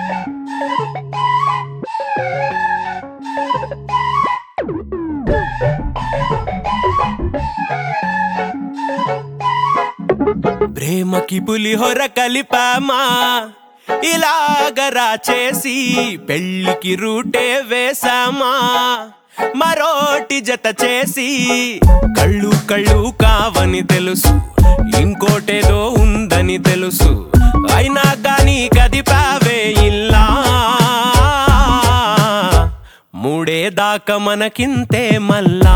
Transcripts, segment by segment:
ప్రేమకి పులిహోర కలిపామా ఇలాగరా చేసి పెళ్ళికి రూటే వేసామా మరోటి జత చేసి కళ్ళు కళ్ళు కావని తెలుసు ఇంకోటేదో ఉందని తెలుసు అయినా కానీ కదిపావే ఇల్లా మూడే దాకా మనకింతే మల్లా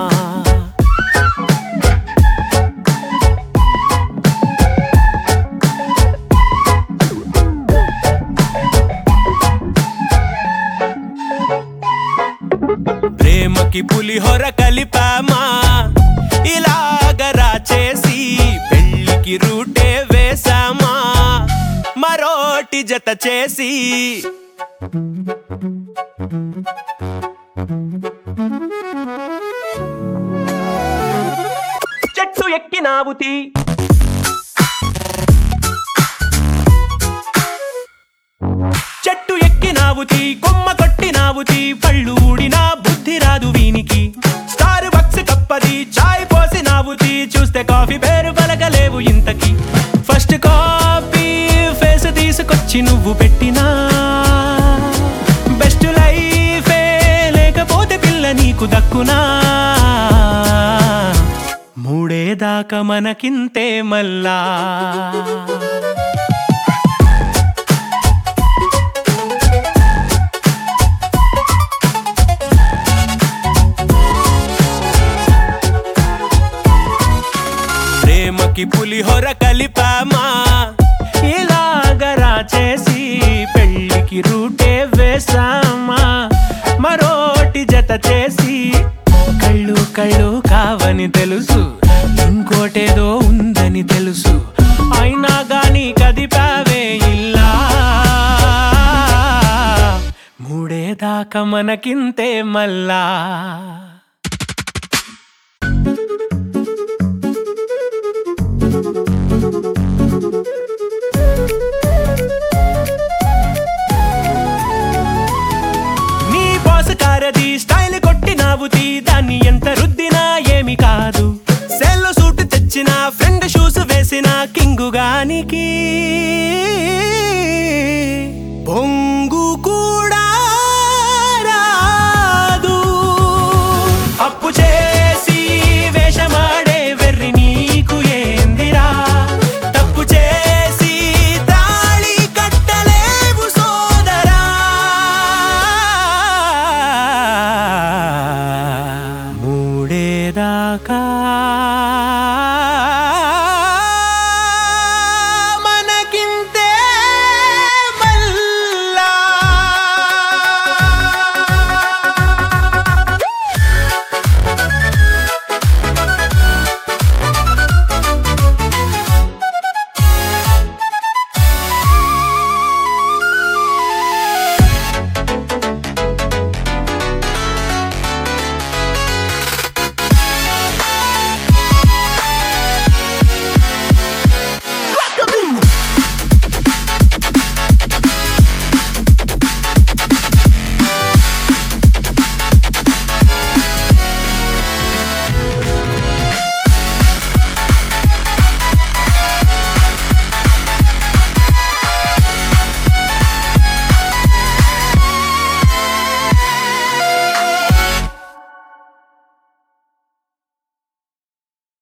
ప్రేమకి పులిహోర కలిపామా ఇలాగరా చేసి పెళ్ళికి రూటే వేసామా మరోటి జత చేసి చెట్టు ఎక్కినావుతి చెట్టు ఎక్కినావుతి కొమ్మ కొట్టినావుతి పళ్ళు ఊడినా బుద్ధి రాదు వీనికి స్టార్ బక్స్ కప్పది చాయ్ పోసినావుతి చూస్తే కాఫీ పేరు పలకలేవు ఇంతకి ఫస్ట్ కాపీ ఫేస్ తీసుకొచ్చి నువ్వు పెట్టినా బెస్ట్ లైఫే లేకపోతే పిల్ల నీకు దక్కునా మూడే దాకా మనకింతే మల్లా ప్రేమకి పులిహోర కలిపామా ఇలాగరా చేసి పెళ్ళికి రూటే వేసామా మరోటి జత చేసి కళ్ళు కళ్ళు కావని తెలుసు ఇంకోటేదో ఉందని తెలుసు అయినా గాని కదిపావే ఇల్లా మూడే దాకా మనకింతే మల్లా